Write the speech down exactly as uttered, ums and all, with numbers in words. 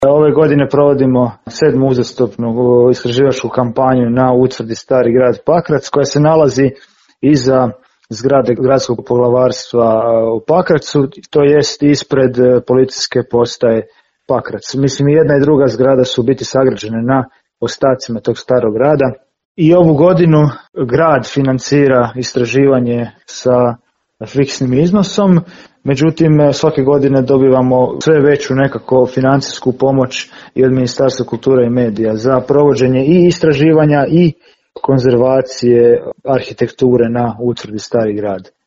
Ove godine provodimo sedmu uzastopnu istraživačku kampanju na utvrdi Stari grad Pakrac, koja se nalazi iza zgrade gradskog poglavarstva u Pakracu, to jest ispred policijske postaje Pakrac. Mislim, i jedna i druga zgrada su u biti sagrađene na ostacima tog starog grada. I ovu godinu grad financira istraživanje sa fiksnim iznosom, međutim svake godine dobivamo sve veću nekako financijsku pomoć i od Ministarstva kulture i medija za provođenje i istraživanja i konzervacije arhitekture na utvrdi Stari grad.